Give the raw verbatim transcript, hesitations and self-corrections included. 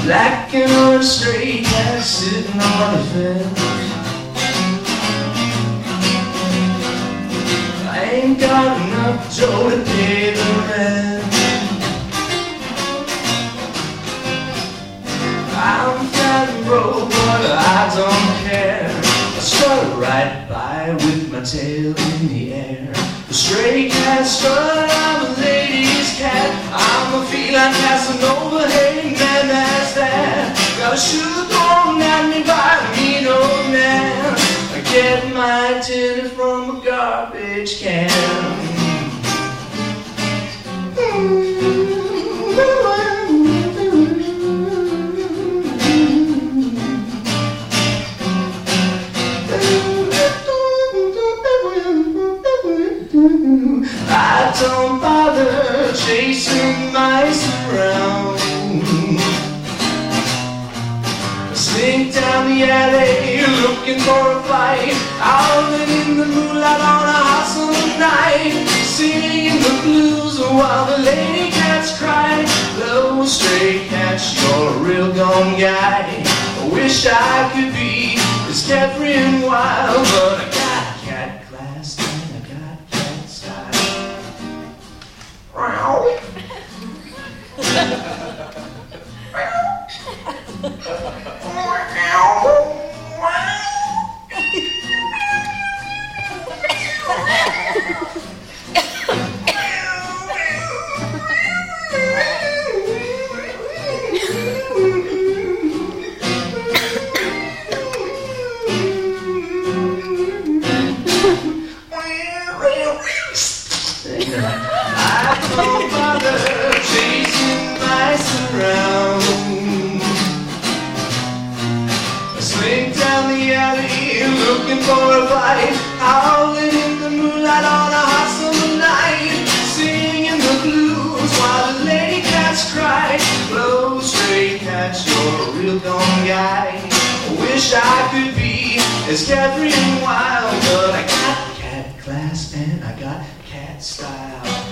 black and orange stray cat sitting on the fence. I ain't got enough dough to pay the rent. I'm fat and broke, but I don't care. I strut right by with my tail in the air. The stray cat strut, I'm a lady's cat. I'm a feline Casanova, hey man, that's that. Got a shoe thrown at me by a mean old man. I get my titty from a garbage can. I don't bother chasing mice around. I slink down the alley looking for a fight, howling in the moonlight on a hot summer night, singing the blues while the lady cats cry. Hello, stray cats, you're a real gone guy. I wish I could be as carefree and wild, but I got cat class and I got cat style. I don't bother chasing mice around. I slink down the alley looking for a fight, howling in the moonlight on a hot summer night, singing the blues while the lady cats cry. Hello, stray cats, you're a real gone guy. I wish I could be as carefree and wild, but I got cat class and I got cat style.